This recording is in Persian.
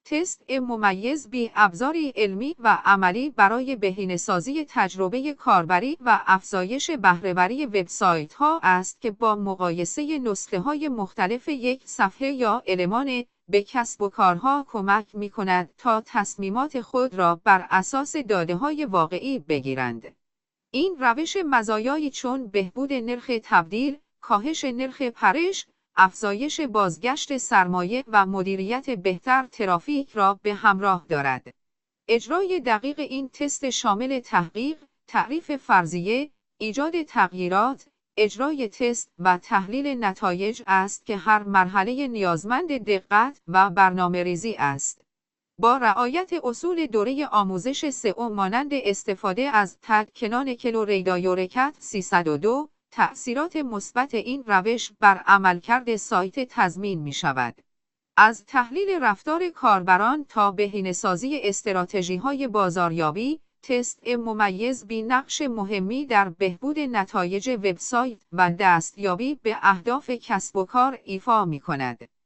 تست ممیز بی ابزاری علمی و عملی برای بهینه‌سازی تجربه کاربری و افزایش بهره‌وری وبسایت‌ها است که با مقایسه نسخه‌های مختلف یک صفحه یا المان به کسب و کارها کمک می‌کند تا تصمیمات خود را بر اساس داده‌های واقعی بگیرند. این روش مزایایی چون بهبود نرخ تبدیل، کاهش نرخ پرش، افزایش بازگشت سرمایه و مدیریت بهتر ترافیک را به همراه دارد. اجرای دقیق این تست شامل تحقیق، تعریف فرضیه، ایجاد تغییرات، اجرای تست و تحلیل نتایج است که هر مرحله نیازمند دقت و برنامه‌ریزی است. با رعایت اصول دوره آموزش سئو مانند استفاده از تگ کنان کلو ریدایورکت 302، تأثیرات مثبت این روش بر عملکرد سایت تضمین می شود. از تحلیل رفتار کاربران تا بهینه‌سازی استراتژی‌های بازاریابی، تست ممیز نقش مهمی در بهبود نتایج وبسایت و دستیابی به اهداف کسب و کار ایفا می کند.